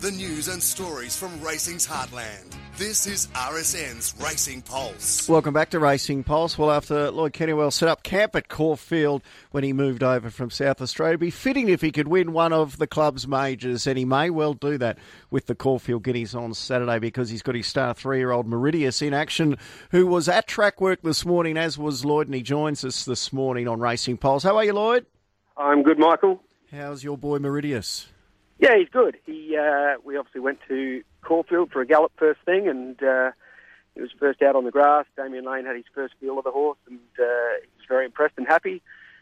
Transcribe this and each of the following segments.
The news and stories from racing's heartland. This is RSN's Racing Pulse. Welcome back to Racing Pulse. Well, after Lloyd Kennewell set up camp at Caulfield when he moved over from South Australia, it'd be fitting if he could win one of the club's majors, and he may well do that with the Caulfield Guineas on Saturday because he's got his star 3-year-old Meridius in action, who was at track work this morning, as was Lloyd, and he joins us this morning on Racing Pulse. How are you, Lloyd? I'm good, Michael. How's your boy Meridius? Yeah, he's good. We obviously went to Caulfield for a gallop first thing, and he was first out on the grass. Damien Lane had his first feel of the horse, and he was very impressed and happy.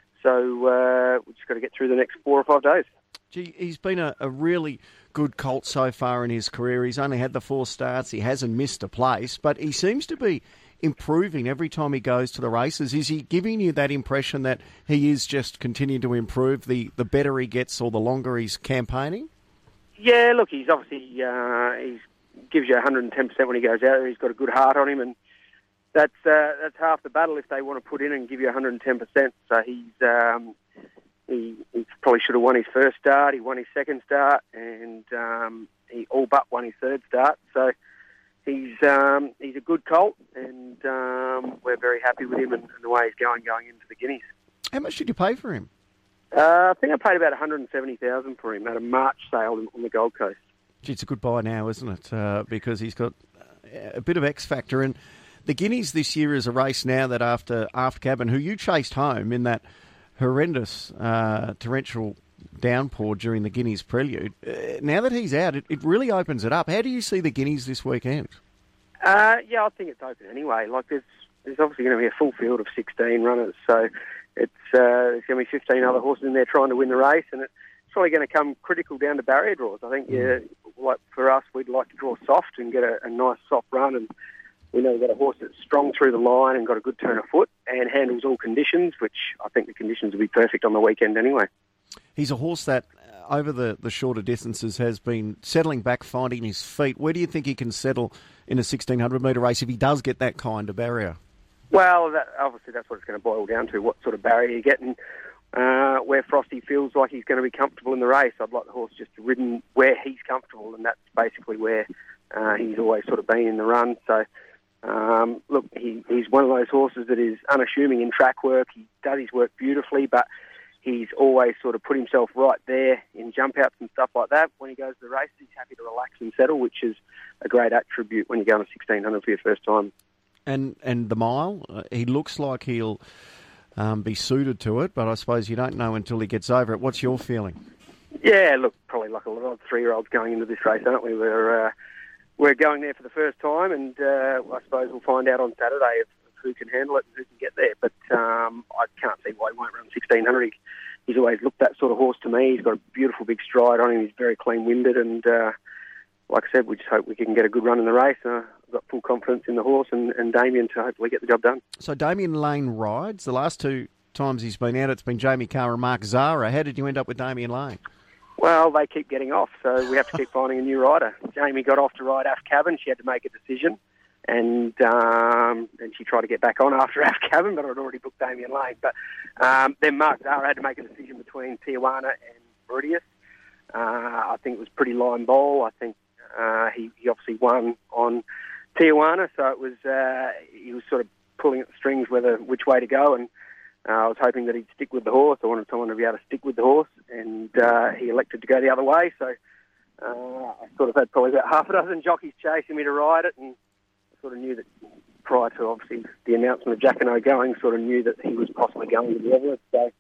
So we've just got to get through the next 4 or 5 days. Gee, he's been a really good colt so far in his career. He's only had the 4 starts. He hasn't missed a place, but he seems to be improving every time he goes to the races. Is he giving you that impression that he is just continuing to improve the better he gets or the longer he's campaigning? Yeah, look, he's obviously he gives you 110% when he goes out there. He's got a good heart on him, and that's half the battle if they want to put in and give you 110%. So he probably should have won his first start. He won his second start, and he all but won his third start. So he's a good colt, and we're very happy with him and the way he's going into the Guineas. How much did you pay for him? I think I paid about $170,000 for him at a March sale on the Gold Coast. Gee, it's a good buy now, isn't it? Because he's got a bit of X factor, and the Guineas this year is a race now that after Cabin, who you chased home in that horrendous torrential downpour during the Guineas prelude. Now that he's out, it really opens it up. How do you see the Guineas this weekend? Yeah, I think it's open anyway. Like there's obviously going to be a full field of 16 runners, so there's going to be 15 other horses in there trying to win the race, and it's probably going to come critical down to barrier draws. I think, like for us, we'd like to draw soft and get a nice soft run, and we know we've got a horse that's strong through the line and got a good turn of foot and handles all conditions, which I think the conditions will be perfect on the weekend anyway. He's a horse that, over the shorter distances, has been settling back, finding his feet. Where do you think he can settle in a 1,600-metre race if he does get that kind of barrier? Well, obviously that's what it's going to boil down to, what sort of barrier you get, and where Frosty feels like he's going to be comfortable in the race. I'd like the horse just to ridden where he's comfortable, and that's basically where he's always sort of been in the run. So, look, he's one of those horses that is unassuming in track work. He does his work beautifully, but he's always sort of put himself right there in jump outs and stuff like that. When he goes to the race, he's happy to relax and settle, which is a great attribute when you go on a 1,600 for your first time. And the mile, he looks like he'll be suited to it, but I suppose you don't know until he gets over it. What's your feeling? Yeah, look, probably like a lot of 3-year-olds going into this race, aren't we? We're going there for the first time, and I suppose we'll find out on Saturday of who can handle it and who can get there. But I can't see why he won't run 1,600. He's always looked that sort of horse to me. He's got a beautiful big stride on him. He's very clean-winded, and like I said, we just hope we can get a good run in the race. I've got full confidence in the horse and Damien to hopefully get the job done. So Damien Lane rides. The last 2 times he's been out, it's been Jamie Carr and Mark Zara. How did you end up with Damien Lane? Well, they keep getting off, so we have to keep finding a new rider. Jamie got off to ride Af Cabin. She had to make a decision, and she tried to get back on after Af Cabin, but I'd already booked Damien Lane. But then Mark Zara had to make a decision between Tijuana and Meridius. I think it was pretty line ball. I think he obviously won on Tijuana, so it was he was sort of pulling at the strings which way to go, and I was hoping that he'd stick with the horse. I wanted someone to be able to stick with the horse, and he elected to go the other way, so I sort of had probably about half a dozen jockeys chasing me to ride it, and I sort of knew that prior to obviously the announcement of Jacquinot going, sort of knew that he was possibly going to the Everest, so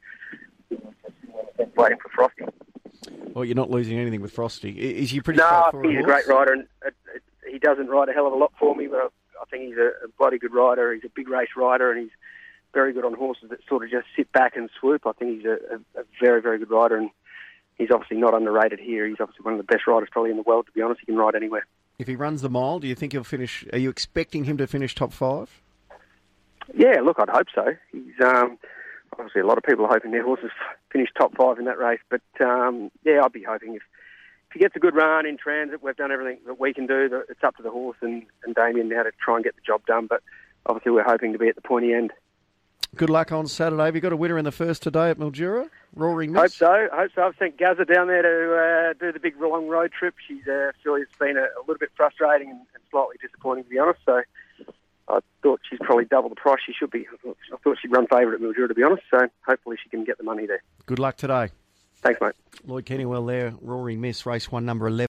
just waiting for Frosty. Well, you're not losing anything with Frosty. Is he pretty No, he's a great rider, and he doesn't ride a hell of a lot for me, but I think he's a bloody good rider. He's a big race rider, and he's very good on horses that sort of just sit back and swoop. I think he's a very, very good rider, and he's obviously not underrated here. He's obviously one of the best riders probably in the world, to be honest. He can ride anywhere. If he runs the mile, do you think he'll finish? Are you expecting him to finish top 5? Yeah, look, I'd hope so. He's obviously a lot of people are hoping their horses finish top 5 in that race, but yeah, I'd be hoping if he gets a good run in transit, we've done everything that we can do. It's up to the horse and Damien now to try and get the job done, but obviously we're hoping to be at the pointy end. Good luck on Saturday. Have you got a winner in the first today at Mildura? Roaring Miss? Hope so. I've sent Gaza down there to do the big long road trip. She's surely it's been a little bit frustrating and slightly disappointing, to be honest. So I thought she's probably double the price she should be. I thought she'd run favourite at Mildura, to be honest. So hopefully she can get the money there. Good luck today. Thanks, mate. Lloyd Kennywell there, Roaring Miss, race 1, number 11.